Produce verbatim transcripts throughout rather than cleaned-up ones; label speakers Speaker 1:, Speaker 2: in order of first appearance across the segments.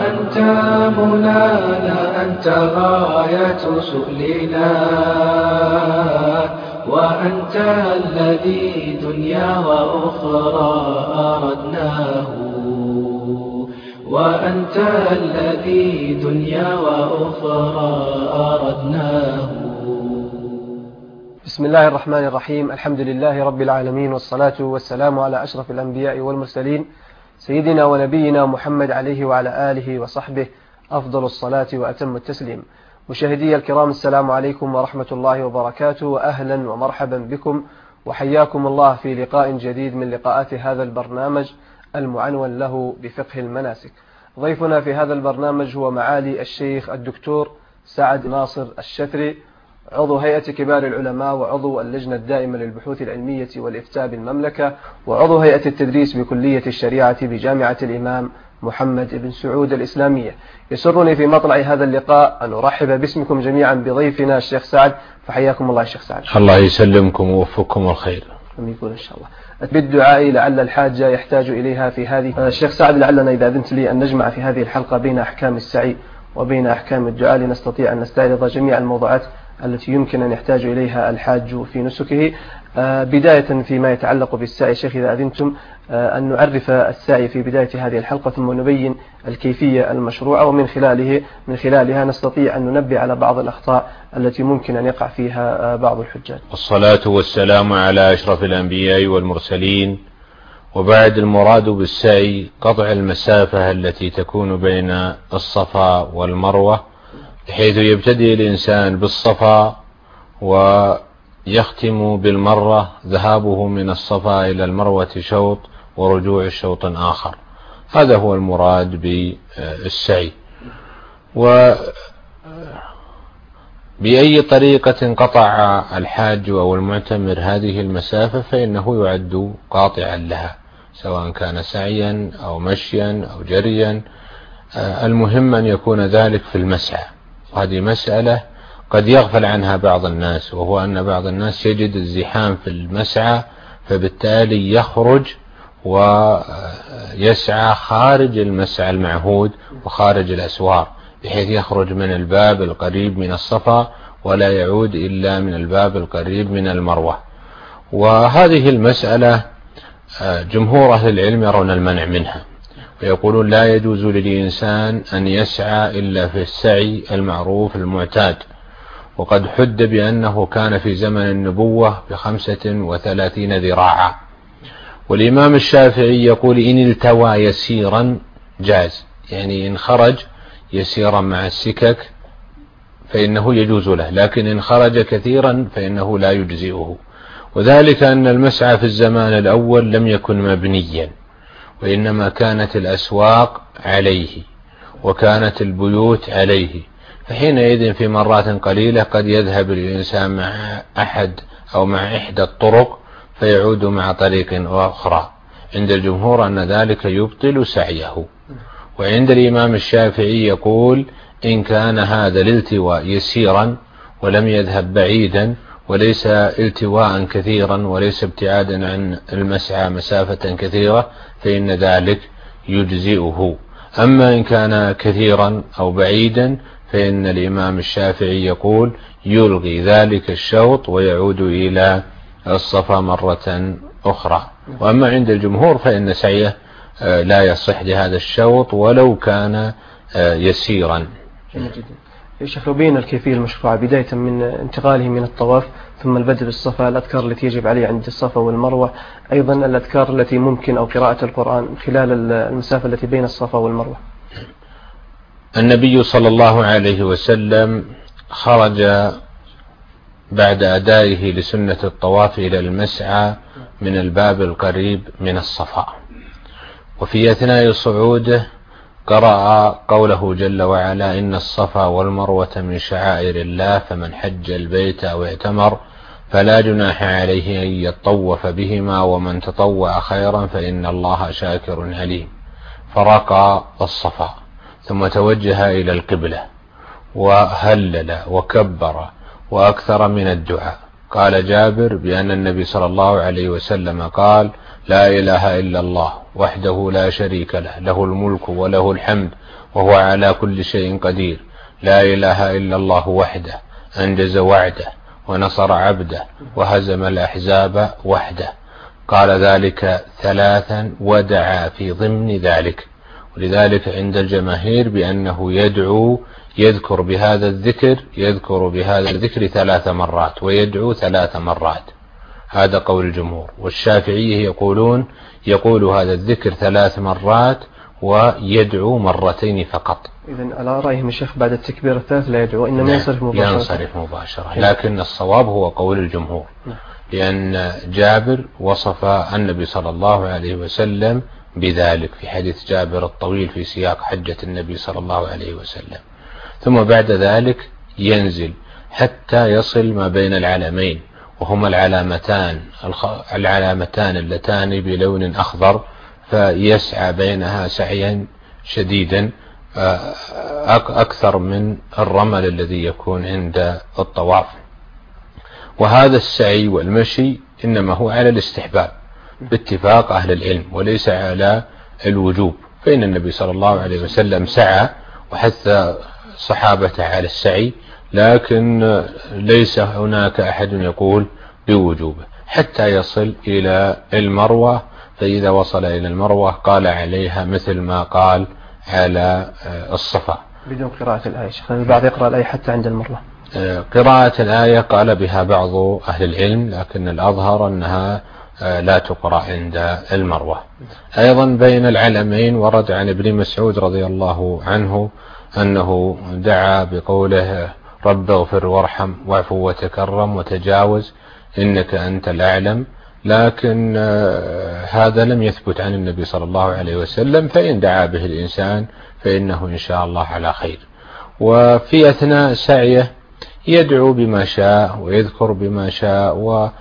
Speaker 1: وأنت مولانا أنت غاية سؤلنا، وأنت الذي دنيا وأخرى أردناه، وأنت الذي دنيا وأخرى أردناه.
Speaker 2: بسم الله الرحمن الرحيم. الحمد لله رب العالمين، والصلاة والسلام على أشرف الأنبياء والمرسلين سيدنا ونبينا محمد عليه وعلى آله وصحبه أفضل الصلاة وأتم التسليم. مشاهدي الكرام، السلام عليكم ورحمة الله وبركاته، وأهلا ومرحبا بكم وحياكم الله في لقاء جديد من لقاءات هذا البرنامج المعنون له بفقه المناسك. ضيفنا في هذا البرنامج هو معالي الشيخ الدكتور سعد ناصر الشثري، عضو هيئة كبار العلماء وعضو اللجنة الدائمة للبحوث العلمية والإفتاء بالمملكة، وعضو هيئة التدريس بكلية الشريعة بجامعة الإمام محمد بن سعود الإسلامية. يسرني في مطلع هذا اللقاء أن أرحب باسمكم جميعا بضيفنا الشيخ سعد، فحياكم الله الشيخ سعد.
Speaker 3: الله يسلمكم ووفقكم الخير.
Speaker 2: يقول إن شاء الله بالدعاء لعل الحاجة يحتاج إليها في هذه. الشيخ سعد، لعلنا إذا أذنت لي أن نجمع في هذه الحلقة بين أحكام السعي وبين أحكام الدعاء لنستطيع أن نستعرض جميع الموضوعات التي يمكن أن يحتاج إليها الحاج في نسكه. بداية فيما يتعلق بالسعي شيخ إذا أذنتم أن نعرف السعي في بداية هذه الحلقة، ثم نبين الكيفية المشروعة، ومن خلاله من خلالها نستطيع أن ننبه على بعض الأخطاء التي ممكن أن يقع فيها بعض الحجاج.
Speaker 3: والصلاة والسلام على أشرف الأنبياء والمرسلين، وبعد المراد بالسعي قطع المسافة التي تكون بين الصفا والمروة، بحيث يبتدئ الإنسان بالصفا ويختم بالمرة، ذهابه من الصفا إلى المروة شوط ورجوع شوط آخر. هذا هو المراد بالسعي. وبأي طريقة قطع الحاج أو المعتمر هذه المسافة فإنه يعد قاطعا لها، سواء كان سعيا أو مشيا أو جريا، المهم أن يكون ذلك في المسعى. هذه مسألة قد يغفل عنها بعض الناس، وهو أن بعض الناس يجد الزحام في المسعى، فبالتالي يخرج ويسعى خارج المسعى المعهود وخارج الأسوار، بحيث يخرج من الباب القريب من الصفا ولا يعود إلا من الباب القريب من المروة. وهذه المسألة جمهور أهل العلم يرون المنع منها، ويقولون لا يجوز للإنسان أن يسعى إلا في السعي المعروف المعتاد، وقد حد بأنه كان في زمن النبوة بخمسة وثلاثين ذراعا. والإمام الشافعي يقول إن التوى يسيرا جاز، يعني إن خرج يسيرا مع السكك فإنه يجوز له، لكن إن خرج كثيرا فإنه لا يجزئه. وذلك أن المسعى في الزمان الأول لم يكن مبنيا، وإنما كانت الأسواق عليه وكانت البيوت عليه، فحينئذ في مرات قليلة قد يذهب الإنسان مع أحد أو مع إحدى الطرق فيعود مع طريق أخرى. عند الجمهور أن ذلك يبطل سعيه. وعند الإمام الشافعي يقول إن كان هذا الالتواء يسيرا ولم يذهب بعيدا وليس التواء كثيرا وليس ابتعادا عن المسعى مسافة كثيرة فإن ذلك يجزئه. أما إن كان كثيرا أو بعيدا فإن الإمام الشافعي يقول يلغي ذلك الشوط ويعود إلى الصفا مرة أخرى. وأما عند الجمهور فإن سعيه لا يصح لهذا الشوط ولو كان يسيرا.
Speaker 2: جميل جدا. شيخ، بين الكيفية المشروعة بداية من انتقاله من الطواف ثم البدء بالصفا، الأذكار التي يجب عليه عند الصفا والمروة، أيضا الأذكار التي ممكن أو قراءة القرآن خلال المسافة التي بين الصفا والمروة.
Speaker 3: النبي صلى الله عليه وسلم خرج بعد أدائه لسنة الطواف إلى المسعى من الباب القريب من الصفا، وفي أثناء صعوده قرأ قوله جل وعلا إن الصفا والمروة من شعائر الله فمن حج البيت أو اعتمر فلا جناح عليه أن يطوف بهما ومن تطوع خيرا فإن الله شاكر عليم. فرقى الصفا ثم توجه إلى القبلة وهلل وكبر وأكثر من الدعاء. قال جابر بأن النبي صلى الله عليه وسلم قال لا إله إلا الله وحده لا شريك له له الملك وله الحمد وهو على كل شيء قدير، لا إله إلا الله وحده أنجز وعده ونصر عبده وهزم الأحزاب وحده. قال ذلك ثلاثا ودعا في ضمن ذلك، ولذلك عند الجماهير بأنه يدعو يذكر بهذا الذكر يذكر بهذا الذكر ثلاث مرات ويدعو ثلاث مرات، هذا قول الجمهور. والشافعية يقولون يقول هذا الذكر ثلاث مرات ويدعو مرتين فقط.
Speaker 2: إذن على رأيهم الشيخ بعد التكبير الثالث لا يدعو إنما ينصرف مباشرة.
Speaker 3: ينصرف مباشرة، لكن الصواب هو قول الجمهور، لأن جابر وصف النبي صلى الله عليه وسلم بذلك في حديث جابر الطويل في سياق حجة النبي صلى الله عليه وسلم. ثم بعد ذلك ينزل حتى يصل ما بين العلمين، وهما العلامتان العلامتان اللتان بلون أخضر، فيسعى بينها سعيا شديدا أكثر من الرمل الذي يكون عند الطواف. وهذا السعي والمشي إنما هو على الاستحباب باتفاق أهل العلم وليس على الوجوب، فإن النبي صلى الله عليه وسلم سعى وحث صحابته على السعي، لكن ليس هناك أحد يقول بوجوبه حتى يصل إلى المروة، فإذا وصل إلى المروة قال عليها مثل ما قال على الصفا
Speaker 2: بدون قراءة الآية. البعض يقرأ الآية حتى عند المروة.
Speaker 3: قراءة الآية قال بها بعض أهل العلم، لكن الأظهر أنها لا تقرأ عند المروة. أيضا بين العلمين ورد عن ابن مسعود رضي الله عنه أنه دعا بقوله رب اغفر وارحم واعفو وتكرم وتجاوز إنك أنت الأعلم، لكن هذا لم يثبت عن النبي صلى الله عليه وسلم، فإن دعا به الإنسان فإنه إن شاء الله على خير. وفي أثناء سعيه يدعو بما شاء ويذكر بما شاء،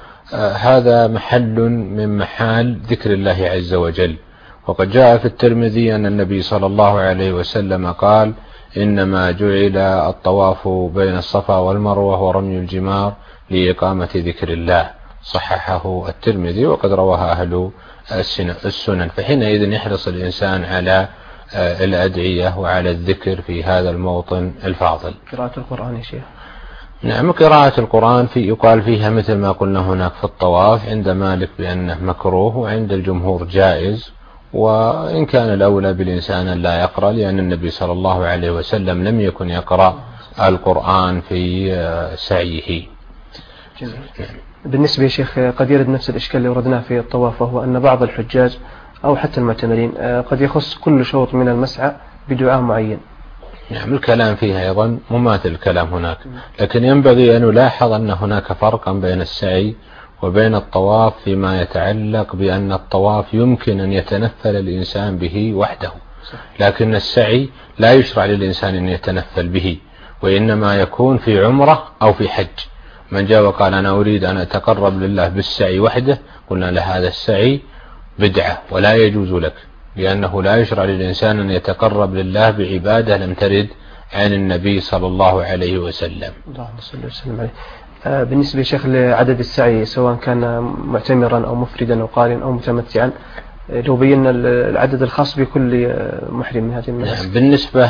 Speaker 3: وهذا محل من محال ذكر الله عز وجل. وقد جاء في الترمذي أن النبي صلى الله عليه وسلم قال إنما جعل الطواف بين الصفا والمروة ورمي الجمار لإقامة ذكر الله، صححه الترمذي وقد رواها أهل السنن. فحينئذ يحرص الإنسان على الأدعية وعلى الذكر في هذا الموطن الفاضل.
Speaker 2: قراءة القرآن يا شيخ.
Speaker 3: نعم، قراءة القرآن في يقال فيها مثل ما قلنا هناك في الطواف، عند مالك بأنه مكروه وعند الجمهور جائز، وإن كان الأولى بالإنسان أن لا يقرأ، لأن النبي صلى الله عليه وسلم لم يكن يقرأ القرآن في سعيه.
Speaker 2: جميل. بالنسبة يا شيخ قد يرد نفس الإشكال اللي وردناه في الطواف، وهو أن بعض الحجاج أو حتى المعتمرين قد يخص كل شوط من المسعى بدعاء معين.
Speaker 3: نعم، الكلام فيها أيضا مماثل الكلام هناك، لكن ينبغي أن نلاحظ أن هناك فرقا بين السعي وبين الطواف فيما يتعلق بأن الطواف يمكن أن يتنفل الإنسان به وحده، لكن السعي لا يشرع للإنسان أن يتنفل به، وإنما يكون في عمرة أو في حج. من جاء وقال أنا أريد أن أتقرب لله بالسعي وحده، قلنا له هذا السعي بدعة ولا يجوز لك، لأنه لا يشرع للإنسان أن يتقرب لله بعبادة لم ترد عن النبي صلى الله عليه وسلم.
Speaker 2: اللهم صل وسلم عليه. آه بالنسبة يا شيخ لعدد السعي سواء كان معتمرا أو مفردا أو قارن أو متمتعا، لو بينا العدد الخاص بكل محرم من هذه المناسك.
Speaker 3: نعم، بالنسبة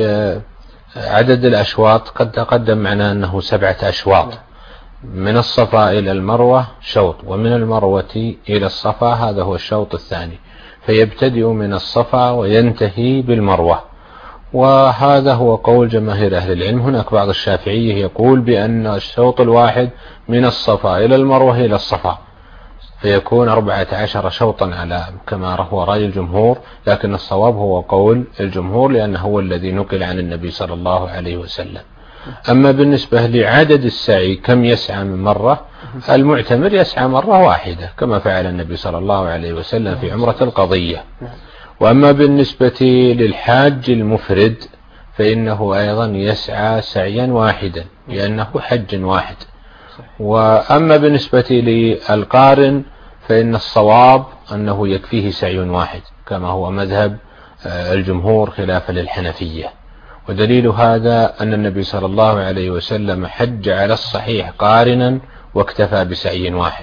Speaker 3: لعدد الأشواط قد تقدم معنا أنه سبعة أشواط. نعم. من الصفا إلى المروة شوط، ومن المروة إلى الصفا هذا هو الشوط الثاني، فيبتدئ من الصفا وينتهي بالمروة، وهذا هو قول جماهير أهل العلم. هناك بعض الشافعية يقول بأن الشوط الواحد من الصفا إلى المروة إلى الصفا، فيكون أربعة عشر شوطا على كما هو رأي الجمهور، لكن الصواب هو قول الجمهور لأنه هو الذي نقل عن النبي صلى الله عليه وسلم. أما بالنسبة لعدد السعي كم يسعى من مرة، المعتمر يسعى مرة واحدة كما فعل النبي صلى الله عليه وسلم في عمرة القضية. وأما بالنسبة للحاج المفرد فإنه أيضا يسعى سعيا واحدا لأنه حج واحد. وأما بالنسبة للقارن فإن الصواب أنه يكفيه سعي واحد كما هو مذهب الجمهور خلافا للحنفية. ودليل هذا أن النبي صلى الله عليه وسلم حج على الصحيح قارنا واكتفى بسعي واحد.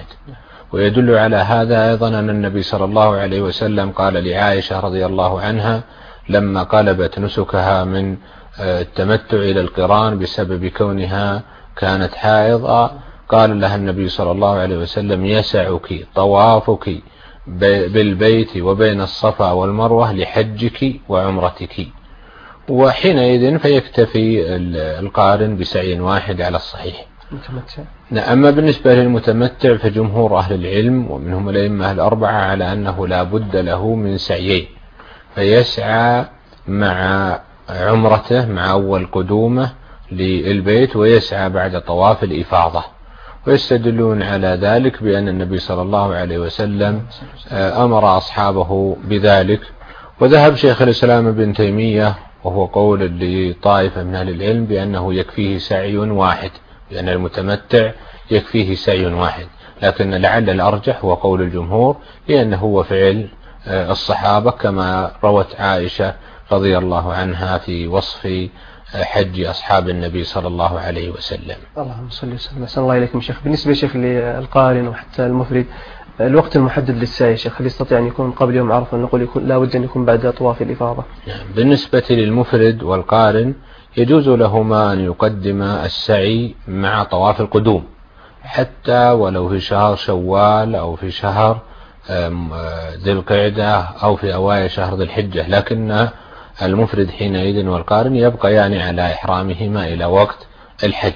Speaker 3: ويدل على هذا أيضا أن النبي صلى الله عليه وسلم قال لعائشة رضي الله عنها لما قلبت نسكها من التمتع إلى القران بسبب كونها كانت حائضة، قال لها النبي صلى الله عليه وسلم: يسعك طوافك بالبيت وبين الصفا والمروة لحجك وعمرتك. وحينئذ فيكتفي القارن بسعي واحد على الصحيح. أما بالنسبة للمتمتع فجمهور أهل العلم ومنهم الأئمة الأربعة على أنه لا بد له من سعيين، فيسعى مع عمرته مع أول قدومه للبيت، ويسعى بعد طواف الإفاضة. ويستدلون على ذلك بأن النبي صلى الله عليه وسلم أمر أصحابه بذلك. وذهب شيخ الإسلام ابن تيمية وهو قول لطائفة من أهل العلم بأنه يكفيه سعي واحد، لأن المتمتع يكفيه سعي واحد، لكن لعل الأرجح هو قول الجمهور لأنه هو فعل الصحابة، كما روت عائشة رضي الله عنها في وصف حج أصحاب النبي صلى الله عليه وسلم.
Speaker 2: اللهم صل وسلم. أحسن الله إليكم شيخ. بالنسبة شيخ للقارن وحتى المفرد، الوقت المحدد للسعي شيخ، هل يستطيع أن يكون قبل يوم عرفة؟ نقول يكون لا بد أن يكون بعد طواف الإفاضة.
Speaker 3: بالنسبة للمفرد والقارن يجوز لهما أن يقدم السعي مع طواف القدوم، حتى ولو في شهر شوال أو في شهر ذي القعدة أو في أوائل شهر ذي الحجة، لكن المفرد حينئذ والقارن يبقى يعني على إحرامهما إلى وقت الحج.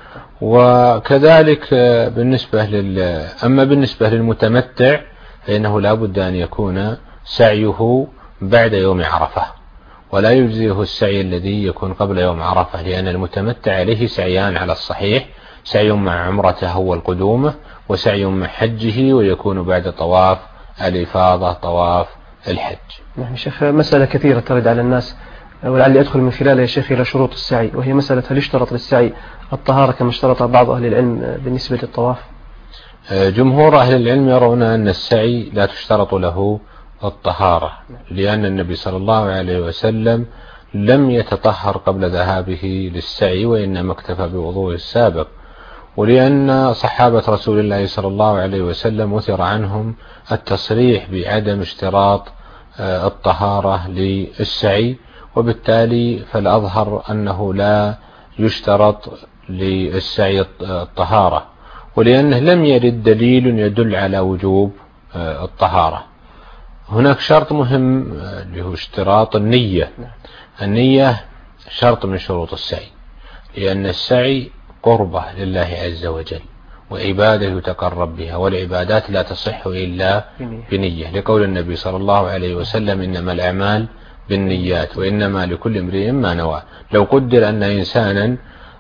Speaker 3: وكذلك بالنسبة لل أما بالنسبة للمتمتع فإنه لا بد أن يكون سعيه بعد يوم عرفة، ولا يجزيه السعي الذي يكون قبل يوم عرفة، لأن المتمتع عليه سعيان على الصحيح: سعي مع عمرته والقدومة، وسعي مع حجه، ويكون بعد طواف الإفاضة طواف الحج.
Speaker 2: نعم شيخ، مسألة كثيرة ترد على الناس ولعلي أدخل من خلالها يا شيخ إلى شروط السعي، وهي مسألة هل يشترط للسعي الطهارة كما اشترط بعض أهل العلم بالنسبة للطواف؟
Speaker 3: جمهور أهل العلم يرون أن السعي لا تشترط له الطهارة، لأن النبي صلى الله عليه وسلم لم يتطهر قبل ذهابه للسعي، وإنما اكتفى بوضوء السابق، ولأن صحابة رسول الله صلى الله عليه وسلم وثر عنهم التصريح بعدم اشتراط الطهارة للسعي، وبالتالي فالأظهر أنه لا يشترط للسعي الطهارة، ولأنه لم يرد دليل يدل على وجوب الطهارة. هناك شرط مهم اللي هو اشتراط النية. النية شرط من شروط السعي، لأن السعي قربة لله عز وجل وعبادة يتقرب بها، والعبادات لا تصح إلا بنية، لقول النبي صلى الله عليه وسلم: إنما الأعمال بالنيات وإنما لكل امرئ ما نوى. لو قدر أن إنسانا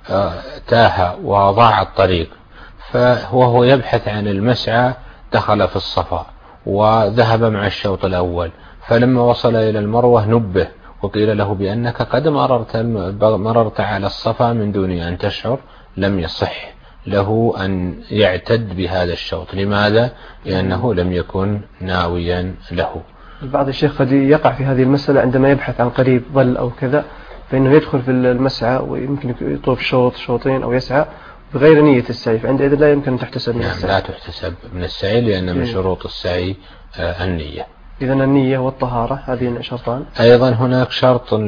Speaker 3: تاه وضاع الطريق فهو يبحث عن المسعى دخل في الصفا وذهب مع الشوط الأول، فلما وصل إلى المروة نبه وقيل له بأنك قد مررت, مررت على الصفا من دون أن تشعر، لم يصح له أن يعتد بهذا الشوط. لماذا؟ لأنه لم يكن ناويا له.
Speaker 2: بعض الشيخ قد يقع في هذه المسألة عندما يبحث عن قريب ظل أو كذا، فإنه يدخل في المسعى ويمكن يطوف شوط شوطين أو يسعى بغير نية السعي، فعندئذ لا يمكن أن تحتسب من السعي.
Speaker 3: لا تحتسب من السعي، لأن من شروط السعي النية.
Speaker 2: إذن النية والطهارة هذه شرطان.
Speaker 3: أيضا هناك شرط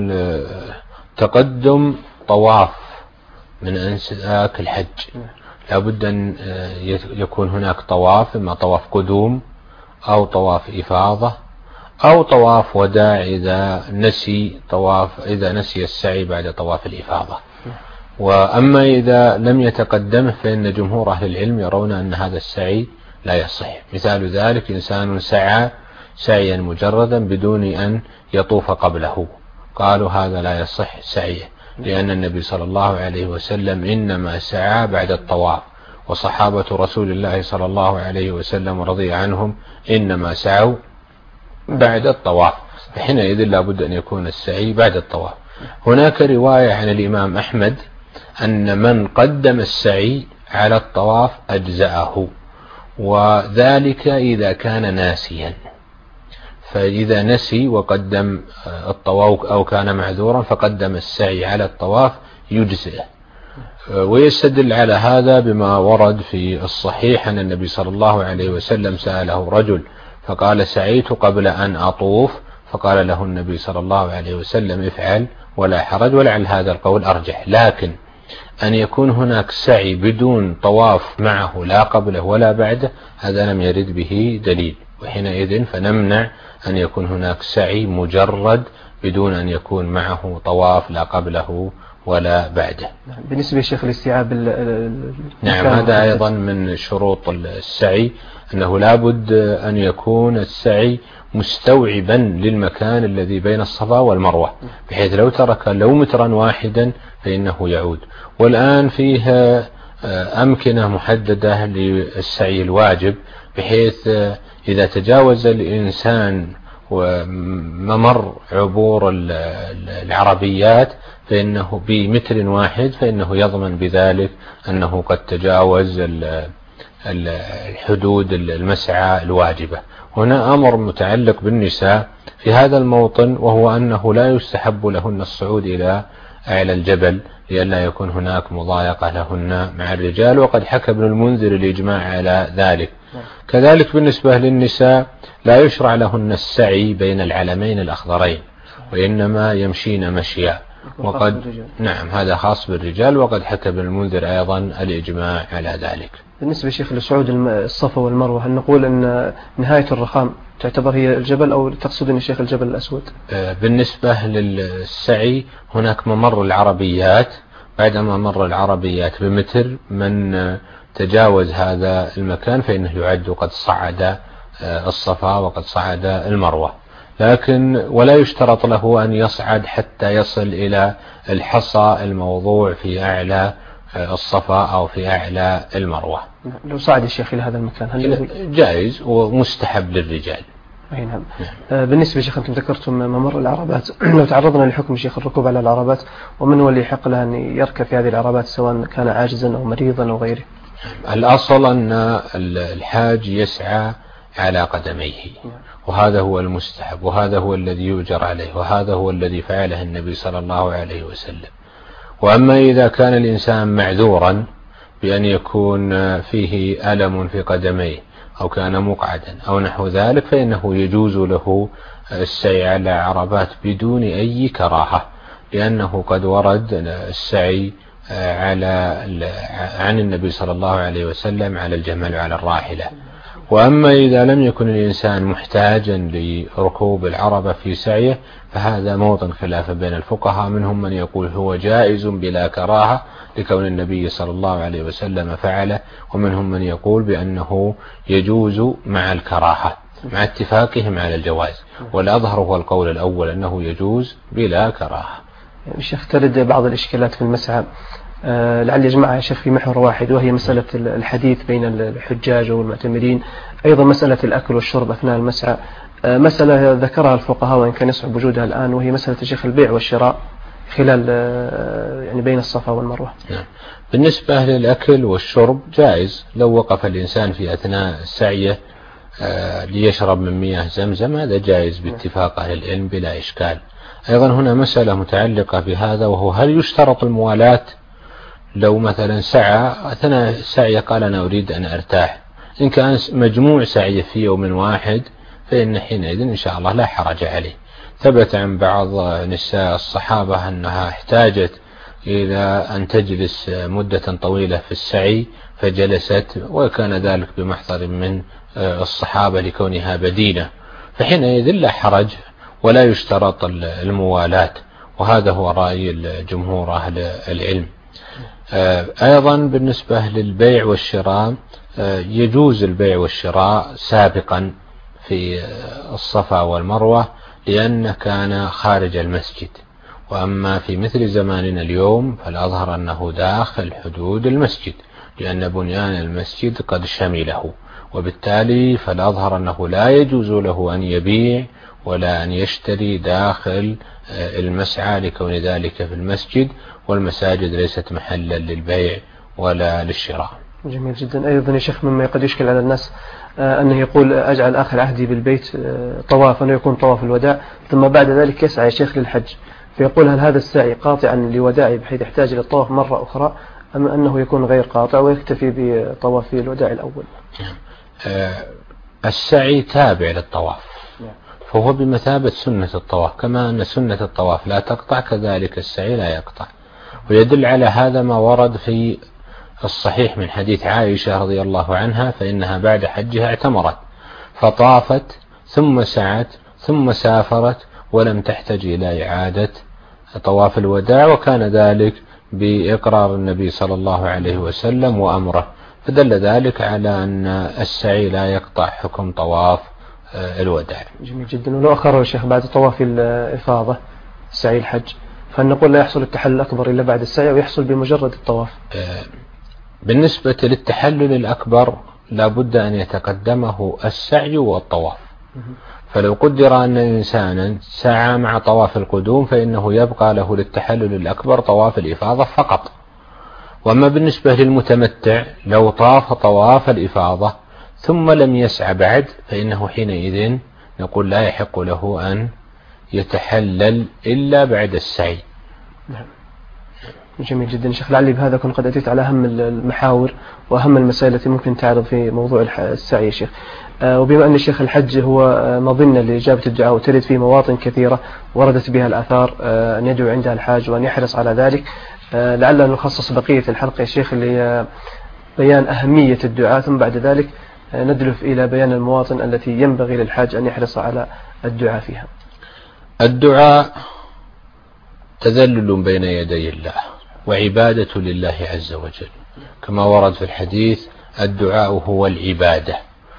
Speaker 3: تقدم طواف من أنساك الحج، لا بد أن يكون هناك طواف، إما طواف قدوم أو طواف إفاضة أو طواف وداع إذا نسي طواف إذا نسي السعي بعد طواف الإفاضة. وأما إذا لم يتقدمه فإن جمهور أهل العلم يرون أن هذا السعي لا يصح. مثال ذلك إنسان سعى سعيا مجردا بدون أن يطوف قبله، قالوا هذا لا يصح سعيه، لأن النبي صلى الله عليه وسلم إنما سعى بعد الطواف، وصحابة رسول الله صلى الله عليه وسلم رضي عنهم إنما سعوا بعد الطواف، فحينئذ لا بد أن يكون السعي بعد الطواف. هناك رواية عن الإمام أحمد أن من قدم السعي على الطواف أجزأه، وذلك إذا كان ناسيا، فإذا نسي وقدم الطواف أو كان معذورا فقدم السعي على الطواف يجزئه. ويستدل على هذا بما ورد في الصحيح أن النبي صلى الله عليه وسلم سأله رجل فقال: سعيت قبل أن أطوف فقال له النبي صلى الله عليه وسلم افعل ولا حرج، ولعل هذا القول أرجح. لكن أن يكون هناك سعي بدون طواف معه لا قبله ولا بعده هذا لم يرد به دليل، وحينئذ فنمنع أن يكون هناك سعي مجرد بدون أن يكون معه طواف لا قبله ولا بعده.
Speaker 2: بالنسبة لشيخ الاستيعاب
Speaker 3: نعم هذا أيضا من شروط السعي، أنه لابد أن يكون السعي مستوعبا للمكان الذي بين الصفا والمروة، بحيث لو ترك لو مترا واحدا فإنه يعود. والآن فيها أمكنة محددة للسعي الواجب، بحيث إذا تجاوز الإنسان وممر عبور العربيات فإنه بمتر واحد فإنه يضمن بذلك أنه قد تجاوز الحدود المسعى الواجبة. هنا أمر متعلق بالنساء في هذا الموطن، وهو أنه لا يستحب لهن الصعود إلى أعلى الجبل لئلا يكون هناك مضايقة لهن مع الرجال، وقد حكى ابن المنذر الإجماع على ذلك. كذلك بالنسبة للنساء لا يشرع لهن السعي بين العلمين الأخضرين، وإنما يمشين مشيا، وقد نعم هذا خاص بالرجال، وقد حكى ابن المنذر أيضا الإجماع على ذلك.
Speaker 2: بالنسبة شيخ لصعود الصفا والمروة، هل نقول أن نهاية الرخام تعتبر هي الجبل، أو تقصد أن شيخ الجبل الأسود؟
Speaker 3: بالنسبة للسعي هناك ممر العربيات، بعدما مر العربيات بمتر من تجاوز هذا المكان فإنه يعد قد صعد الصفا وقد صعد المروة. لكن ولا يشترط له أن يصعد حتى يصل إلى الحصى الموضوع في أعلى الصفا أو في أعلى المروة.
Speaker 2: لو صعد الشيخ إلى هذا المكان هل
Speaker 3: جائز ومستحب للرجال.
Speaker 2: أي نعم. نعم. بالنسبة شيخ أنتم ذكرتم ممر العربات، لو تعرضنا لحكم شيخ الركوب على العربات، ومن هو اللي يحق له أن يركب في هذه العربات سواء كان عاجزا أو مريضا أو غيره؟
Speaker 3: الأصل أن الحاج يسعى على قدميه، وهذا هو المستحب، وهذا هو الذي يؤجر عليه، وهذا هو الذي فعله النبي صلى الله عليه وسلم. وأما إذا كان الإنسان معذورا بأن يكون فيه ألم في قدميه أو كان مقعدا أو نحو ذلك فإنه يجوز له السعي على عربات بدون أي كراهة، لأنه قد ورد السعي على عن النبي صلى الله عليه وسلم على الجمل وعلى الراحلة. وأما إذا لم يكن الإنسان محتاجا لركوب العربة في سعيه فهذا موطن خلاف بين الفقهاء، منهم من يقول هو جائز بلا كراهة لكون النبي صلى الله عليه وسلم فعله، ومنهم من يقول بأنه يجوز مع الكراهة مع اتفاقهم على الجواز، والأظهر هو القول الأول أنه يجوز بلا كراهة.
Speaker 2: الشيخ ترد بعض الإشكالات في المسعى، أه لعل يجمعها يا شيخ في محور واحد، وهي مسألة الحديث بين الحجاج والمعتمرين، أيضا مسألة الأكل والشرب أثناء المسعى، أه مسألة ذكرها الفقهاء وإن كان يصعب وجودها الآن، وهي مسألة الشيخ البيع والشراء خلال أه يعني بين الصفا والمروة.
Speaker 3: نعم. بالنسبة للأكل والشرب جائز لو وقف الإنسان في أثناء سعيه أه ليشرب من مياه زمزم، هذا جائز باتفاق أهل العلم بلا إشكال. أيضا هنا مسألة متعلقة بهذا، وهو هل يشترط الموالاة؟ لو مثلا سعى أثناء سعي قال أنا أريد أن أرتاح، إن كان مجموع سعي في يوم واحد فإن حينئذ إن شاء الله لا حرج عليه. ثبت عن بعض نساء الصحابة أنها احتاجت إلى أن تجلس مدة طويلة في السعي فجلست، وكان ذلك بمحضر من الصحابة لكونها بدينة، فحينئذ لا حرج ولا يشترط الموالاة، وهذا هو رأي الجمهور أهل العلم. أيضا بالنسبة للبيع والشراء يجوز البيع والشراء سابقا في الصفا والمروة لأنه كان خارج المسجد، وأما في مثل زماننا اليوم فالأظهر أنه داخل حدود المسجد لأن بنيان المسجد قد شمله، وبالتالي فالأظهر أنه لا يجوز له أن يبيع ولا أن يشتري داخل المسعى لكون ذلك في المسجد، والمساجد ليست محلا للبيع ولا للشراء.
Speaker 2: جميل جدا. أيضا يا شيخ مما قد يشكل على الناس أنه يقول أجعل آخر عهدي بالبيت طوافا ويكون طواف الوداع، ثم بعد ذلك يسعى يا شيخ للحج، فيقول هل هذا السعي قاطعا لوداعي بحيث يحتاج إلى الطواف مرة أخرى، أم أنه يكون غير قاطع ويكتفي بطواف الوداع الأول؟
Speaker 3: السعي تابع للطواف، فهو بمثابة سنة الطواف، كما أن سنة الطواف لا تقطع كذلك السعي لا يقطع. ويدل على هذا ما ورد في الصحيح من حديث عائشة رضي الله عنها، فإنها بعد حجها اعتمرت فطافت ثم سعت ثم سافرت ولم تحتج إلى إعادة طواف الوداع، وكان ذلك بإقرار النبي صلى الله عليه وسلم وأمره، فدل ذلك على أن السعي لا يقطع حكم طواف الوداع.
Speaker 2: جميل جدا. ولو أخره الشيخ بعد طواف الإفاضة سعي الحج، فنقول لا يحصل التحلل الأكبر إلا بعد السعي ويحصل بمجرد الطواف؟
Speaker 3: بالنسبة للتحلل الأكبر لا بد أن يتقدمه السعي والطواف، فلو قدر أن إنسانا سعى مع طواف القدوم فإنه يبقى له للتحلل الأكبر طواف الإفاضة فقط. وأما بالنسبة للمتمتع لو طاف طواف الإفاضة ثم لم يسعى بعد فإنه حينئذ نقول لا يحق له أن يتحلل إلا بعد السعي.
Speaker 2: نعم. جميل جدا شيخ. لعلي بهذا كنت قد أتيت على أهم المحاور وأهم المسائل التي ممكن تعرض في موضوع السعي يا شيخ. وبما أن الشيخ الحج هو مظنة لإجابة الدعاء وترد في مواطن كثيرة وردت بها الآثار أن يدعو عندها الحاج وأن يحرص على ذلك، لعل أن نخصص بقية الحلقة يا شيخ لبيان أهمية الدعاء، ثم بعد ذلك ندلف إلى بيان المواطن التي ينبغي للحاج أن يحرص على الدعاء فيها.
Speaker 3: الدعاء تذلل بين يدي الله وعبادة لله عز وجل، كما ورد في الحديث الدعاء هو العبادة،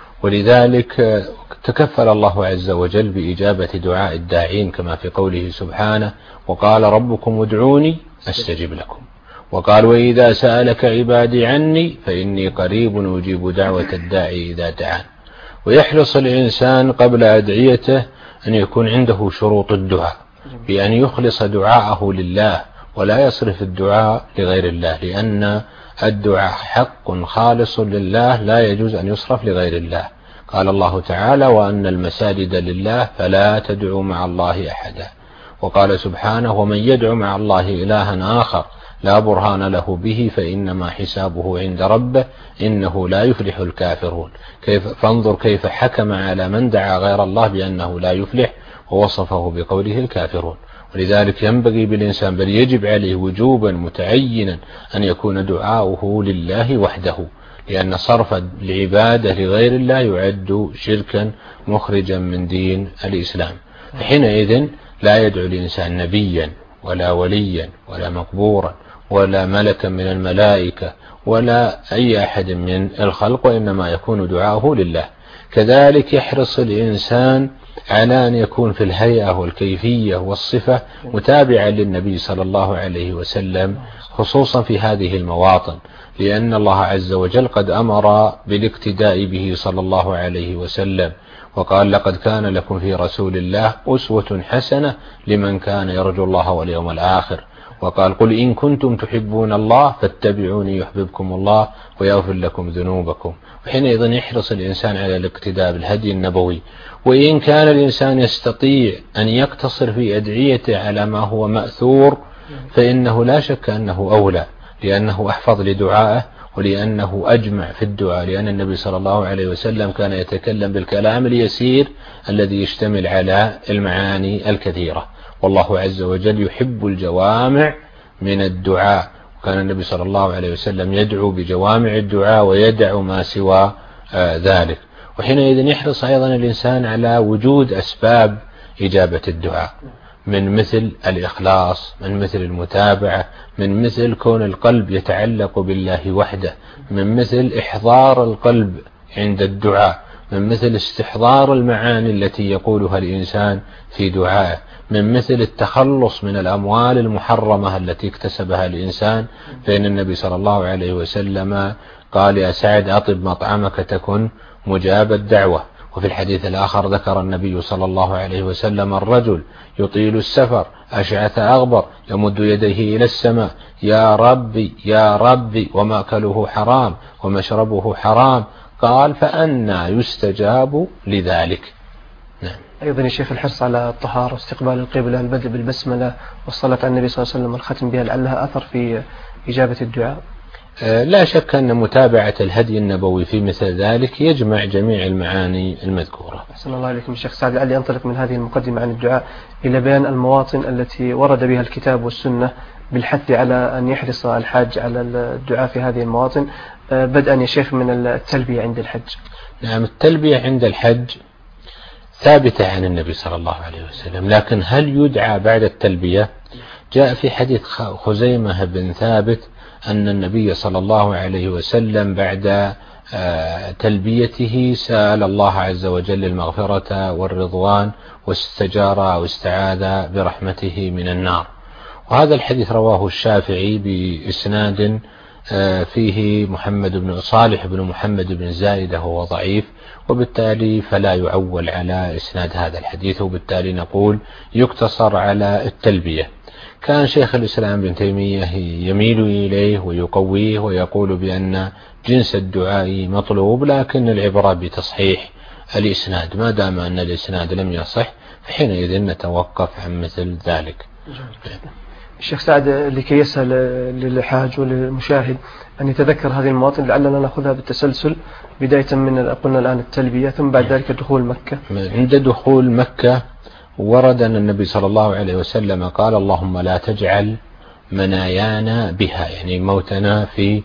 Speaker 3: ولذلك تكفل الله عز وجل بإجابة دعاء الداعين كما في قوله سبحانه وقال ربكم ادعوني أستجب لكم، وقال وإذا سألك عبادي عني فإني قريب أجيب دعوة الداعي إذا دعان. ويحرص الإنسان قبل أدعيته أن يكون عنده شروط الدعاء بأن يخلص دعاءه لله ولا يصرف الدعاء لغير الله، لأن الدعاء حق خالص لله لا يجوز أن يصرف لغير الله. قال الله تعالى وأن المساجد لله فلا تدعوا مع الله أحدا، وقال سبحانه ومن يدعو مع الله إلها آخر لا برهان له به فإنما حسابه عند ربه إنه لا يفلح الكافرون. كيف فانظر كيف حكم على من دعا غير الله بأنه لا يفلح ووصفه بقوله الكافرون. ولذلك ينبغي بالإنسان بل يجب عليه وجوبا متعينا أن يكون دعاؤه لله وحده، لأن صرف العبادة لغير الله يعد شركا مخرجا من دين الإسلام. فحينئذ لا يدعو الإنسان نبيا ولا وليا ولا مقبورا ولا ملكا من الملائكة ولا أي أحد من الخلق، وإنما يكون دعاؤه لله. كذلك يحرص الإنسان على أن يكون في الهيئة والكيفية والصفة متابعا للنبي صلى الله عليه وسلم، خصوصا في هذه المواطن، لأن الله عز وجل قد أمر بالاقتداء به صلى الله عليه وسلم، وقال لقد كان لكم في رسول الله أسوة حسنة لمن كان يرجو الله واليوم الآخر، وقال قل إن كنتم تحبون الله فاتبعوني يحببكم الله ويغفر لكم ذنوبكم. وحينئذ يحرص الإنسان على الاقتداء بالهدي النبوي. وإن كان الإنسان يستطيع أن يقتصر في أدعيته على ما هو مأثور فإنه لا شك أنه أولى، لأنه أحفظ لدعائه ولأنه أجمع في الدعاء، لأن النبي صلى الله عليه وسلم كان يتكلم بالكلام اليسير الذي يشتمل على المعاني الكثيرة، والله عز وجل يحب الجوامع من الدعاء، وكان النبي صلى الله عليه وسلم يدعو بجوامع الدعاء ويدع ما سوى ذلك. وحينئذ يحرص أيضا الإنسان على وجود أسباب إجابة الدعاء، من مثل الإخلاص، من مثل المتابعة، من مثل كون القلب يتعلق بالله وحده، من مثل إحضار القلب عند الدعاء، من مثل استحضار المعاني التي يقولها الإنسان في دعائه، من مثل التخلص من الأموال المحرمة التي اكتسبها الإنسان، فإن النبي صلى الله عليه وسلم قال يا سعد أطب مطعمك تكن مجاب الدعوة. وفي الحديث الآخر ذكر النبي صلى الله عليه وسلم الرجل يطيل السفر أشعث أغبر يمد يديه إلى السماء يا ربي يا ربي ومأكله حرام ومشربه حرام، قال فأنى يستجاب لذلك.
Speaker 2: نعم. أيضا يا شيخ الحرص على الطهارة واستقبال القبلة، البدء بالبسملة والصلاة على النبي صلى الله عليه وسلم والختم بها، لعلها أثر في إجابة الدعاء.
Speaker 3: لا شك أن متابعة الهدي النبوي في مثل ذلك يجمع جميع المعاني المذكورة.
Speaker 2: أحسن الله عليكم الشيخ سعد. لعلي أنطلق من هذه المقدمة عن الدعاء إلى بيان المواطن التي ورد بها الكتاب والسنة بالحث على أن يحرص الحاج على الدعاء في هذه المواطن، بدءا يا شيخ من التلبية عند الحج.
Speaker 3: نعم، التلبية عند الحج ثابتة عن النبي صلى الله عليه وسلم، لكن هل يدعى بعد التلبية؟ جاء في حديث خزيمة بن ثابت أن النبي صلى الله عليه وسلم بعد تلبيته سأل الله عز وجل المغفرة والرضوان واستجار أو استعاذ برحمته من النار. وهذا الحديث رواه الشافعي بإسناد فيه محمد بن صالح بن محمد بن زايدة وهو ضعيف، وبالتالي فلا يعول على إسناد هذا الحديث، وبالتالي نقول يقتصر على التلبية. كان شيخ الإسلام ابن تيمية يميل إليه ويقويه ويقول بأن جنس الدعاء مطلوب، لكن العبرة بتصحيح الإسناد، ما دام أن الإسناد لم يصح فحينئذ نتوقف عن مثل ذلك.
Speaker 2: الشيخ سعد، لكي يسهل للحاج وللمشاهد أن يتذكر هذه المواطن، لعلنا نأخذها بالتسلسل، بداية من قلنا الآن التلبية، ثم بعد ذلك دخول مكة.
Speaker 3: عند دخول مكة ورد أن النبي صلى الله عليه وسلم قال اللهم لا تجعل منايانا بها، يعني موتنا في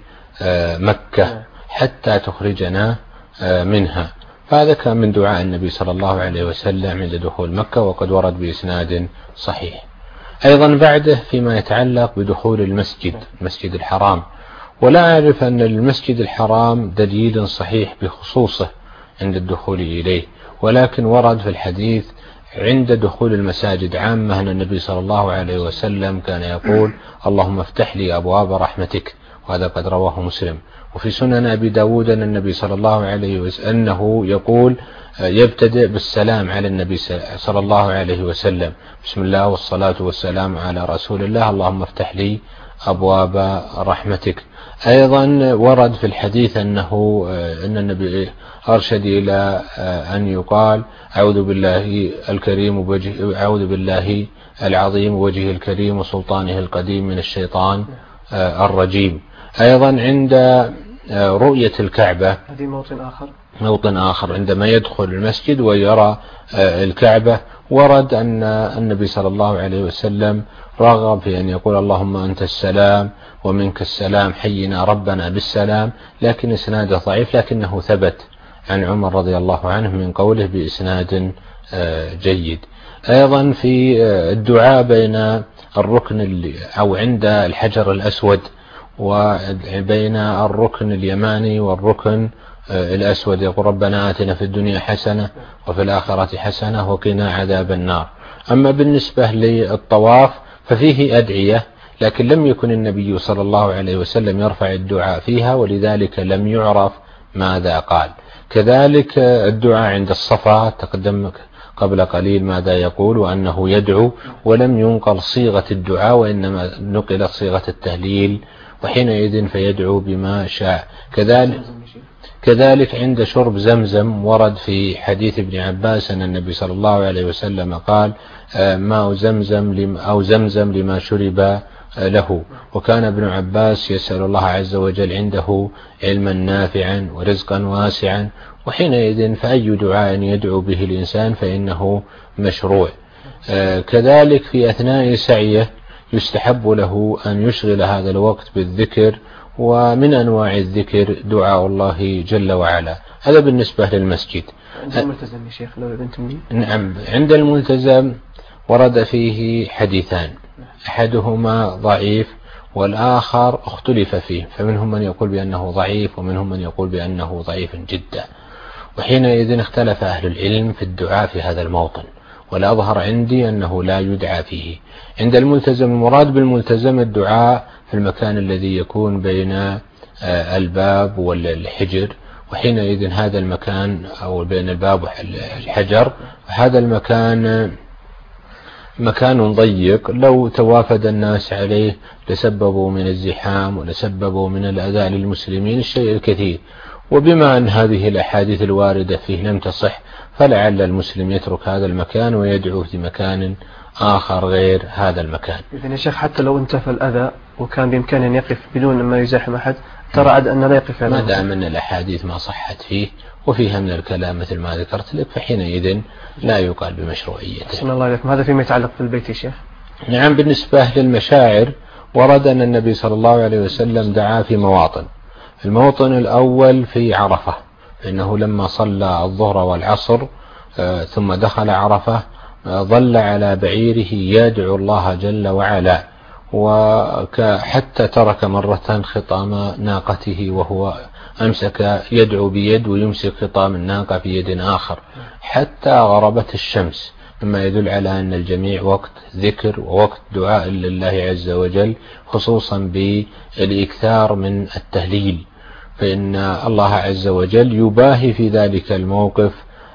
Speaker 3: مكة حتى تخرجنا منها. هذا كان من دعاء النبي صلى الله عليه وسلم عند دخول مكة، وقد ورد بإسناد صحيح. أيضا بعده فيما يتعلق بدخول المسجد المسجد الحرام، ولا أعرف أن المسجد الحرام دليل صحيح بخصوصه عند الدخول إليه، ولكن ورد في الحديث عند دخول المساجد عامة أن النبي صلى الله عليه وسلم كان يقول اللهم افتح لي أبواب رحمتك، وهذا قد رواه مسلم. وفي سنن أبي داود أن النبي صلى الله عليه وسلم أنه يقول يبتدئ بالسلام على النبي صلى الله عليه وسلم، بسم الله والصلاة والسلام على رسول الله، اللهم افتح لي أبواب رحمتك. أيضا ورد في الحديث أنه أن النبي أرشد إلى أن يقال أعوذ بالله الكريم وجه أعوذ بالله العظيم وجهه الكريم وسلطانه القديم من الشيطان الرجيم. أيضا عند رؤية الكعبة،
Speaker 2: هذه موطن آخر
Speaker 3: موطن آخر عندما يدخل المسجد ويرى الكعبة، ورد أن النبي صلى الله عليه وسلم رغب في أن يقول اللهم أنت السلام ومنك السلام حينا ربنا بالسلام، لكن إسناده ضعيف، لكنه ثبت عن عمر رضي الله عنه من قوله بإسناد جيد. أيضا في الدعاء بين الركن أو عند الحجر الأسود وبين الركن اليماني والركن الأسود يقول ربنا آتنا في الدنيا حسنة وفي الآخرة حسنة وقنا عذاب النار. أما بالنسبة للطواف ففيه أدعية، لكن لم يكن النبي صلى الله عليه وسلم يرفع الدعاء فيها، ولذلك لم يعرف ماذا قال. كذلك الدعاء عند الصفا تقدم قبل قليل ماذا يقول، وأنه يدعو، ولم ينقل صيغة الدعاء وإنما نقل صيغة التهليل، وحينئذ فيدعو بما شاء. كذلك كذلك عند شرب زمزم ورد في حديث ابن عباس أن النبي صلى الله عليه وسلم قال ماء زمزم أو زمزم لما شرب له. وكان ابن عباس يسأل الله عز وجل عنده علما نافعا ورزقا واسعا، وحينئذ فأي دعاء يدعو به الإنسان فإنه مشروع. كذلك في أثناء سعيه يستحب له أن يشغل هذا الوقت بالذكر، ومن أنواع الذكر دعاء الله جل وعلا. هذا بالنسبة للمسجد.
Speaker 2: عند الملتزم يا شيخ لو بنت مني.
Speaker 3: نعم، عند الملتزم ورد فيه حديثان، أحدهما ضعيف والآخر اختلف فيه، فمنهم من يقول بأنه ضعيف ومنهم من يقول بأنه ضعيف جدا، وحينئذ اختلف أهل العلم في الدعاء في هذا الموطن، والأظهر عندي أنه لا يدعى فيه. عند الملتزم المراد بالملتزم الدعاء في المكان الذي يكون بين الباب والحجر، وحينئذ هذا المكان أو بين الباب والحجر هذا المكان مكان ضيق، لو توافد الناس عليه لسببوا من الزحام ولسببوا من الأذى للمسلمين الشيء الكثير. وبما أن هذه الأحاديث الواردة فيه لم تصح، فلعل المسلم يترك هذا المكان ويدعو في مكان آخر غير هذا المكان.
Speaker 2: إذن يا شيخ حتى لو انتفى الأذى وكان بإمكانه أن يقف بدون ما يزاحم أحد ترى عد أن لا يقف
Speaker 3: ما دام أن الأحاديث ما صحت فيه وفيها من الكلام مثل ما ذكرت لك فحينئذ لا يقال بمشروعيته.
Speaker 2: أحسن الله إليكم. هذا فيما يتعلق بالبيت يا شيخ.
Speaker 3: نعم. بالنسبة للمشاعر ورد أن النبي صلى الله عليه وسلم دعا في مواطن. الموطن الأول في عرفة، فإنه لما صلى الظهر والعصر ثم دخل عرفة ظل على بعيره يدعو الله جل وعلا، وحتى ترك مرة خطام ناقته وهو أمسك يدعو بيد ويمسك خطام الناقة بيد آخر حتى غربت الشمس، مما يدل على أن الجميع وقت ذكر ووقت دعاء لله عز وجل، خصوصا بالإكثار من التهليل، فإن الله عز وجل يباهي في ذلك الموقف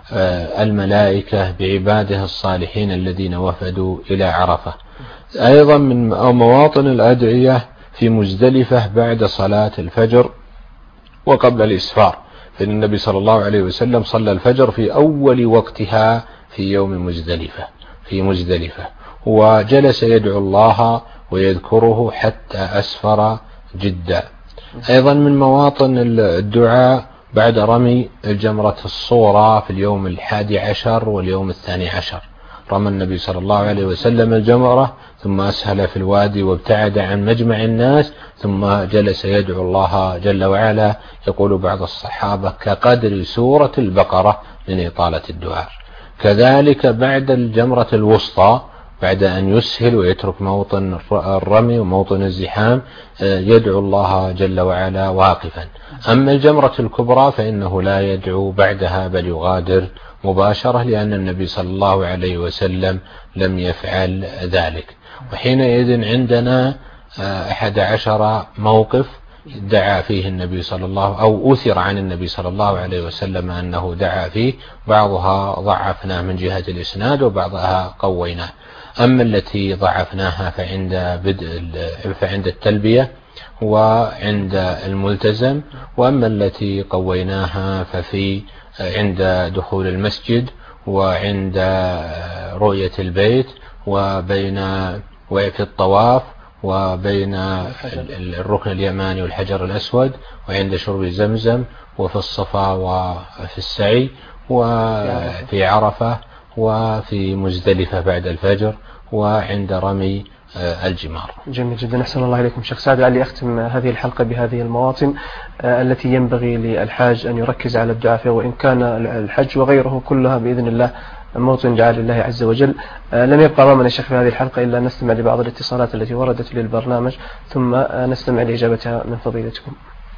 Speaker 3: الملائكة بعباده الصالحين الذين وفدوا إلى عرفة. أيضا من مواطن الأدعية في مزدلفة بعد صلاة الفجر وقبل الإسفار، فإن النبي صلى الله عليه وسلم صلى الفجر في أول وقتها في يوم مزدلفة في مزدلفة وجلس يدعو الله ويذكره حتى أسفر جدا. أيضا من مواطن الدعاء بعد رمي الجمرة الصورة في اليوم الحادي عشر واليوم الثاني عشر، رمى النبي صلى الله عليه وسلم الجمرة ثم أسهل في الوادي وابتعد عن مجمع الناس ثم جلس يدعو الله جل وعلا، يقول بعض الصحابة كقدر سورة البقرة من إطالة الدعاء. كذلك بعد الجمرة الوسطى بعد أن يسهل ويترك موطن الرمي وموطن الزحام يدعو الله جل وعلا واقفا. أما الجمرة الكبرى فإنه لا يدعو بعدها بل يغادر مباشرة، لأن النبي صلى الله عليه وسلم لم يفعل ذلك. وحينئذ عندنا أحد عشر موقف دعا فيه النبي صلى الله أو أثر عن النبي صلى الله عليه وسلم أنه دعا فيه، بعضها ضعفناه من جهة الإسناد وبعضها قويناه. أما التي ضعفناها فعند بدء فعند التلبية وعند الملتزم، وأما التي قويناها ففي عند دخول المسجد وعند رؤية البيت وبين وفي الطواف وبين الركن اليماني والحجر الأسود وعند شرب زمزم وفي الصفا وفي السعي وفي عرفة وفي مزدلفة بعد الفجر وعند رمي الجمار.
Speaker 2: جميل جدا. أحسن الله إليكم شيخ سعد. لعلي أختم هذه الحلقة بهذه المواطن التي ينبغي للحاج أن يركز على الدعاء فيها، وإن كان الحج وغيره كلها بإذن الله موطن دعاء لله عز وجل. لم يبقى أمامنا الشيخ في هذه الحلقة إلا نستمع لبعض الاتصالات التي وردت للبرنامج ثم نستمع لإجابتها من فضيلتكم.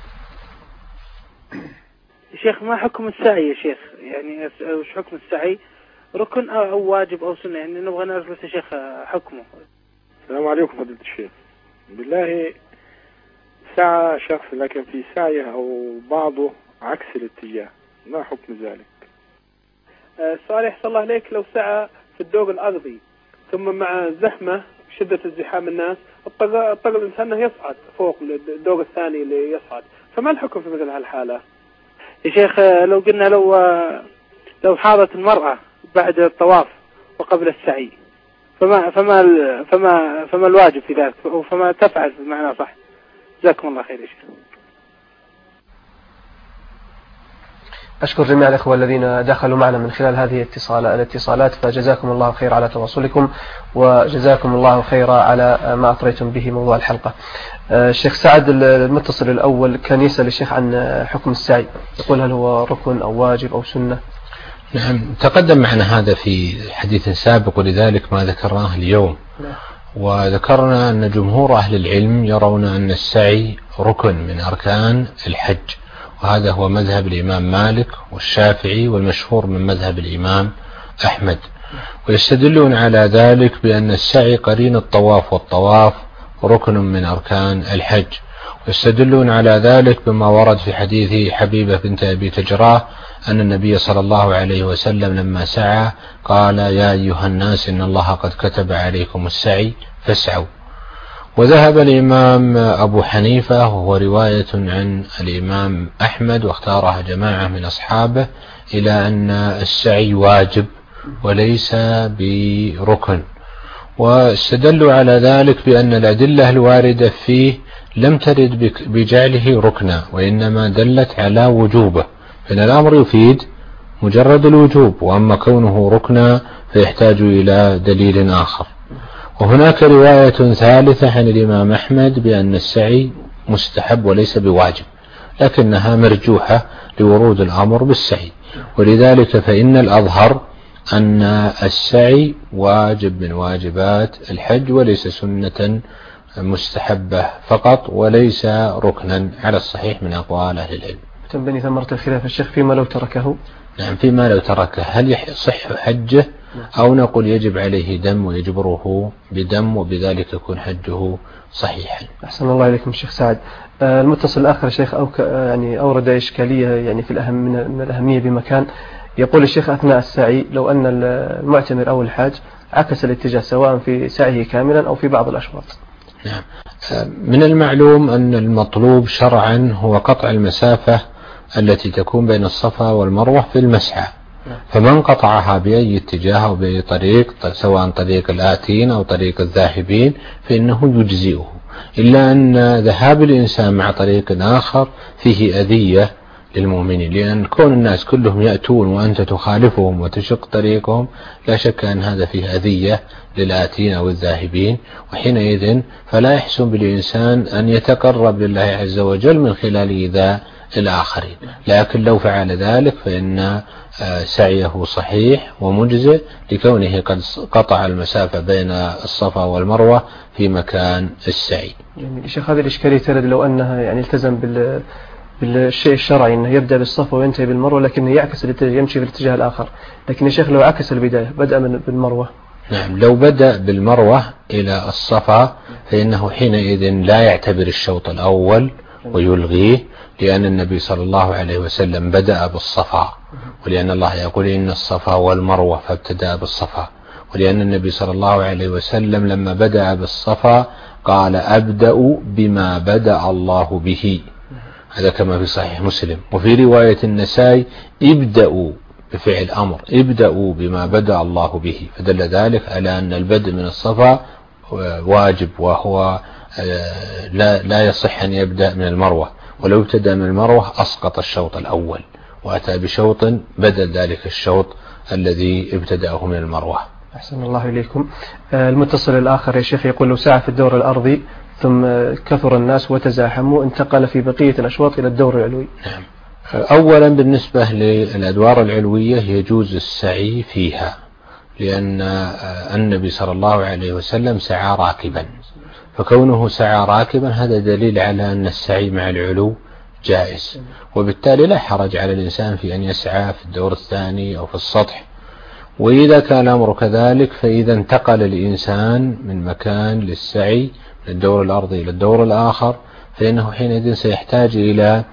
Speaker 4: شيخ ما حكم السعي يا شيخ؟ يعني وش حكم السعي؟ ركن أو واجب أو سنة؟ يعني نبغى نعرف بس يا شيخ حكمه.
Speaker 5: السلام عليكم فضيلة الشيخ. بالله سعى شخص لكن في سعيه أو بعضه عكس الاتجاه، ما حكم ذلك؟
Speaker 4: السؤال يحصل الله عليك، لو سعى في الدوق الأرضي ثم مع زحمة شدة الزحام الناس اضطر الإنسان أنه يصعد فوق الدوق الثاني اللي يصعد، فما الحكم في مثل هالحالة؟ يا شيخ لو قلنا لو لو حاضت المرأة بعد الطواف وقبل السعي فما فما فما فما الواجب في ذلك، فما تفعل بمعنى صح؟ جزاكم الله خير يا شيخ.
Speaker 2: أشكر جميع الأخوة الذين دخلوا معنا من خلال هذه الاتصالات، فجزاكم الله خير على تواصلكم وجزاكم الله خير على ما أطريتم به موضوع الحلقة. الشيخ سعد المتصل الأول كان يسأل الشيخ عن حكم السعي، يقول هل هو ركن أو واجب أو سنة؟
Speaker 3: نعم، تقدم معنا هذا في حديث سابق ولذلك ما ذكرناه اليوم. وذكرنا أن جمهور أهل العلم يرون أن السعي ركن من أركان الحج، وهذا هو مذهب الإمام مالك والشافعي والمشهور من مذهب الإمام أحمد. ويستدلون على ذلك بأن السعي قرين الطواف، والطواف ركن من أركان الحج. ويستدلون على ذلك بما ورد في حديث حبيبة بنت أبي تجراه أن النبي صلى الله عليه وسلم لما سعى قال يا أيها الناس إن الله قد كتب عليكم السعي فاسعوا. وذهب الإمام أبو حنيفة وهو رواية عن الإمام أحمد واختارها جماعة من أصحابه إلى أن السعي واجب وليس بركن، واستدلوا على ذلك بأن الأدلة الواردة فيه لم ترد بجعله ركنا، وإنما دلت على وجوبه، فإن الأمر يفيد مجرد الوجوب، وأما كونه ركنا فيحتاج إلى دليل آخر. وهناك رواية ثالثة عن الإمام أحمد بأن السعي مستحب وليس بواجب، لكنها مرجوحة لورود الأمر بالسعي، ولذلك فإن الأظهر أن السعي واجب من واجبات الحج وليس سنة مستحبة فقط، وليس ركنا على الصحيح من أقوال أهل العلم.
Speaker 2: تنبني ثمرة الخلاف الشيخ فيما لو تركه.
Speaker 3: نعم، فيما لو تركه هل يصح حجه أو نقول يجب عليه دم ويجبره بدم وبذلك يكون حجه صحيحا.
Speaker 2: أحسن الله إليكم الشيخ سعد. المتصل الآخر الشيخ أو يعني أورد إشكالية يعني في الأهم من الأهمية بمكان. يقول الشيخ أثناء السعي لو أن المعتمر أو الحاج عكس الاتجاه سواء في سعيه كاملا أو في بعض الأشواط.
Speaker 3: نعم، من المعلوم أن المطلوب شرعا هو قطع المسافة التي تكون بين الصفا والمروة في المسعى، فمن قطعها بأي اتجاه أو بأي طريق سواء طريق الآتين أو طريق الذاهبين فإنه يجزئه، إلا أن ذهاب الإنسان مع طريق آخر فيه أذية للمؤمنين، لأن كون الناس كلهم يأتون وأنت تخالفهم وتشق طريقهم لا شك أن هذا فيه أذية للآتين أو الذاهبين، وحينئذ فلا يحسن بالإنسان أن يتقرب لله عز وجل من خلال إيذاء الآخرين. لكن لو فعل ذلك فإن سعيه صحيح ومجزئ لكونه قد قطع المسافة بين الصفا والمروة في مكان السعي.
Speaker 2: يعني شيخ هذه الإشكالية ترد لو أنها يعني التزم بال بالشيء الشرعي أنه يبدأ بالصفا وينتهي بالمروة، لكنه يعكس يمشي في الاتجاه الآخر. لكن يا شيخ لو عكس البداية بدأ من بالمروة.
Speaker 3: نعم، لو بدأ بالمروة إلى الصفا فإنه حينئذ لا يعتبر الشوط الأول ويلغيه، لأن النبي صلى الله عليه وسلم بدأ بالصفا، ولأن الله يقول إن الصفا والمروة فابتدأ بالصفا، ولأن النبي صلى الله عليه وسلم لما بدأ بالصفا قال أبدأ بما بدأ الله به، هذا كما في صحيح مسلم. وفي رواية النسائي ابدأوا بفعل أمر، ابدأوا بما بدأ الله به، فدل ذلك على أن البدء من الصفا واجب، وهو لا, لا يصح أن يبدأ من المروة، ولو ابتدأ من المروة أسقط الشوط الأول وأتى بشوط بدل ذلك الشوط الذي ابتدأه من المروة.
Speaker 2: أحسن الله إليكم. المتصل الآخر يا شيخ يقول لو سعى في الدور الأرضي ثم كثر الناس وتزاحموا انتقل في بقية الأشواط إلى الدور العلوي.
Speaker 3: نعم. أولا بالنسبة للأدوار العلوية يجوز السعي فيها، لأن النبي صلى الله عليه وسلم سعى راكبا، فكونه سعى راكبا هذا دليل على أن السعي مع العلو جائز، وبالتالي لا حرج على الإنسان في أن يسعى في الدور الثاني أو في السطح. وإذا كان الأمر كذلك فإذا انتقل الإنسان من مكان للسعي من الدور الأرضي إلى الدور الآخر فإنه حينئذ سيحتاج إلى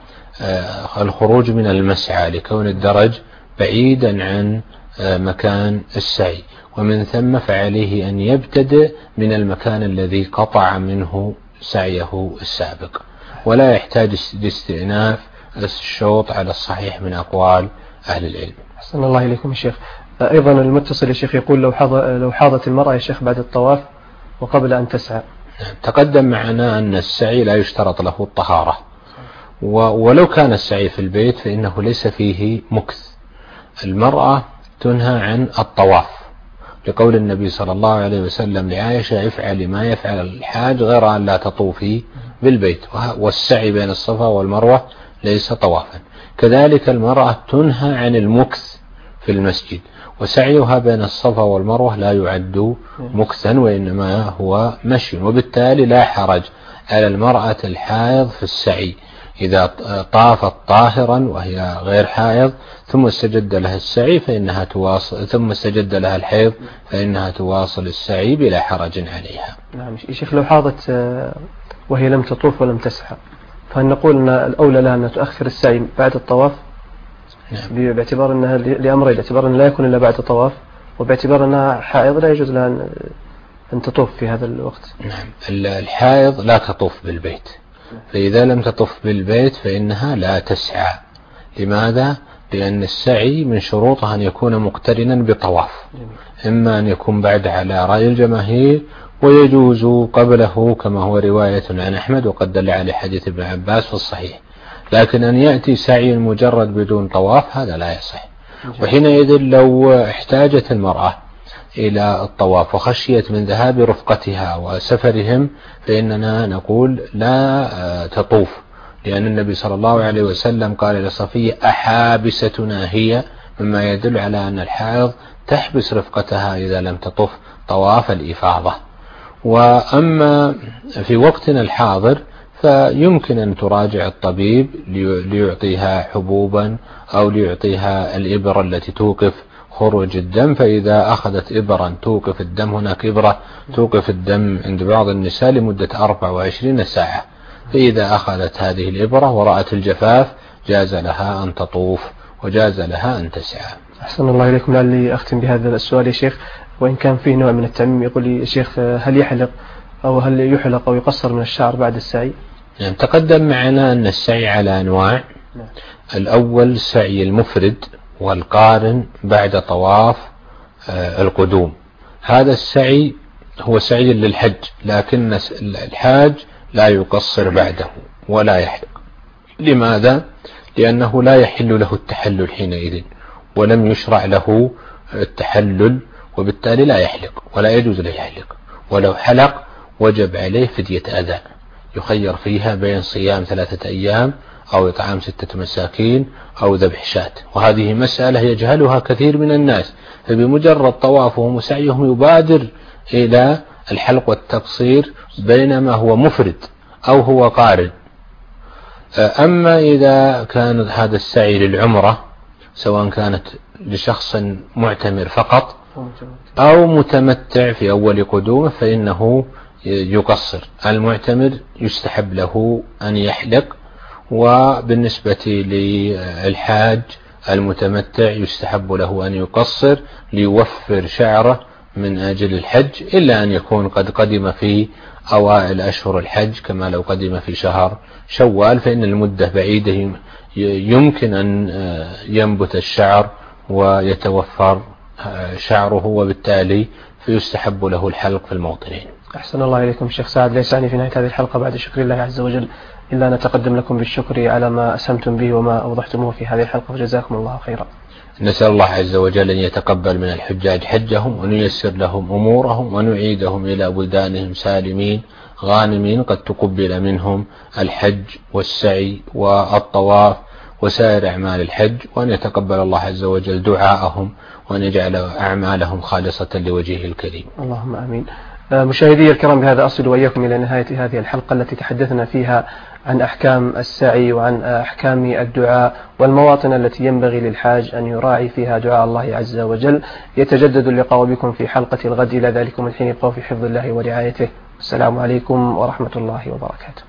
Speaker 3: الخروج من المسعى لكون الدرج بعيدا عن مكان السعي، ومن ثم فعليه أن يبتدئ من المكان الذي قطع منه سعيه السابق، ولا يحتاج لاستئناف الشوط على الصحيح من أقوال أهل العلم.
Speaker 2: أحسن الله إليكم يا شيخ. أيضا المتصل يا شيخ يقول لو حاض لو حاضت المرأة يا شيخ بعد الطواف وقبل أن تسعى.
Speaker 3: تقدم معنا أن السعي لا يشترط له الطهارة، ولو كان السعي في البيت فإنه ليس فيه مكث. المرأة تنهى عن الطواف لقول النبي صلى الله عليه وسلم لعائشة افعلي ما يفعل الحاج غير أن لا تطوفي بالبيت، والسعي بين الصفا والمروة ليس طوافا. كذلك المرأة تنهى عن المكث في المسجد، وسعيها بين الصفا والمروة لا يعد مكثا وإنما هو مشي، وبالتالي لا حرج على المرأة الحائض في السعي إذا طافت طاهرا وهي غير حائض ثم استجد لها السعي فإنها تواصل ثم استجد لها الحيض فإنها تواصل السعي بلا حرج عليها.
Speaker 2: نعم يا شيخ، لو حاضت وهي لم تطوف ولم تسعى فهل نقول أن الأولى لها أن تؤخر السعي بعد الطواف؟ نعم. باعتبار أنها لأمرين، باعتبار أن لا يكون إلا بعد الطواف، وباعتبار أنها حائض لا يجوز لها أن تطوف في هذا الوقت.
Speaker 3: نعم، الحائض لا تطوف بالبيت، فإذا لم تطوف بالبيت فإنها لا تسعى. لماذا؟ لأن السعي من شروطه أن يكون مقترنا بطواف، إما أن يكون بعد على رأي الجماهير ويجوز قبله كما هو رواية عن أحمد وقد دل على حديث ابن عباس في الصحيح. لكن أن يأتي سعي مجرد بدون طواف هذا لا يصح. وحينئذ لو احتاجت المرأة إلى الطواف وخشيت من ذهاب رفقتها وسفرهم فإننا نقول لا تطوف، لأن النبي صلى الله عليه وسلم قال لصفية أحابستنا هي، مما يدل على أن الحائض تحبس رفقتها إذا لم تطف طواف الإفاضة. وأما في وقتنا الحاضر فيمكن أن تراجع الطبيب ليعطيها حبوبا أو ليعطيها الإبرة التي توقف خروج الدم، فإذا أخذت إبرا توقف الدم، هناك إبرة توقف الدم عند بعض النساء لمدة أربع وعشرين ساعة، فإذا أخذت هذه الإبرة ورأت الجفاف جاز لها أن تطوف وجاز لها أن تسعى.
Speaker 2: أحسن الله إليكم. لعلي أختم بهذا السؤال يا شيخ، وإن كان فيه نوع من التعميم. يقول لي يا شيخ هل يحلق أو هل يحلق أو يقصر من الشعر بعد السعي؟
Speaker 3: يعني تقدم معنا أن السعي على أنواع. نعم. الأول سعي المفرد والقارن بعد طواف القدوم، هذا السعي هو سعي للحج، لكن الحاج لا يقصر بعده ولا يحلق. لماذا؟ لأنه لا يحل له التحلل حينئذ، ولم يشرع له التحلل، وبالتالي لا يحلق ولا يجوز له يحلق. ولو حلق وجب عليه فدية أذى يخير فيها بين صيام ثلاثة أيام أو إطعام ستة مساكين أو ذبح شاة، وهذه مسألة يجهلها كثير من الناس، فبمجرد طوافهم وسعيهم يبادر إلى الحلق والتقصير بينما هو مفرد أو هو قارن. أما إذا كان هذا السعي للعمرة سواء كانت لشخص معتمر فقط أو متمتع في أول قدومه فإنه يقصر. المعتمر يستحب له أن يحلق، وبالنسبة للحاج المتمتع يستحب له أن يقصر ليوفر شعره من أجل الحج، إلا أن يكون قد قدم في أوائل أشهر الحج كما لو قدم في شهر شوال، فإن المدة بعيدة يمكن أن ينبت الشعر ويتوفر شعره، وبالتالي فيستحب له الحلق في الموطنين.
Speaker 2: أحسن الله إليكم شيخ سعد. ليس عني في نهاية هذه الحلقة بعد شكر الله عز وجل إلا أن نتقدم لكم بالشكر على ما أسهمتم به وما أوضحتموه في هذه الحلقة، وجزاكم الله خيرا.
Speaker 3: نسأل الله عز وجل أن يتقبل من الحجاج حجهم وأن ييسر لهم أمورهم وأن يعيدهم إلى بلدانهم سالمين غانمين قد تقبل منهم الحج والسعي والطواف وسائر أعمال الحج، وأن يتقبل الله عز وجل دعاءهم وأن يجعل أعمالهم خالصة لوجهه الكريم.
Speaker 2: اللهم آمين. مشاهدي الكرام، بهذا أصل وإياكم إلى نهاية هذه الحلقة التي تحدثنا فيها عن أحكام السعي وعن أحكام الدعاء والمواطن التي ينبغي للحاج أن يراعي فيها دعاء الله عز وجل. يتجدد اللقاء بكم في حلقة الغد، إلى ذلكم الحين ابقوا في حفظ الله ورعايته. السلام عليكم ورحمة الله وبركاته.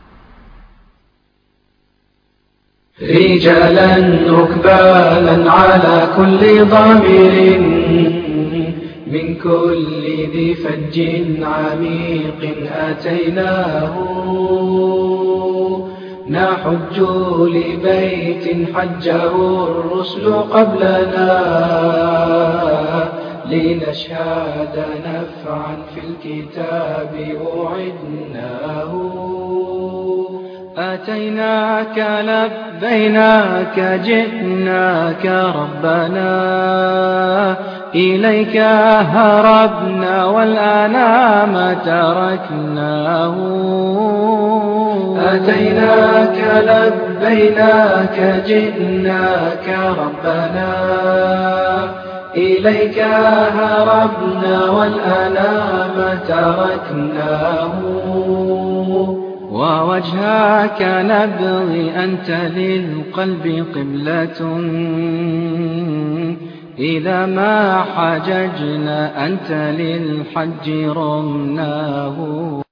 Speaker 1: رجالا ركبانا على كل ضامر من كل ذي فج عميق أتيناه، نحج لبيت حجه الرسل قبلنا، لنشهد نفعا في الكتاب أعدناه. أتيناك لبيناك جئناك ربنا، إليك هربنا والآلام تركناه. أتيناك لبيناك جئناك ربنا، إليك هربنا والآلام تركناه. ووجهك نبغي أنت للقلب قبلة، إذا ما حججنا أنت للحج رمناه.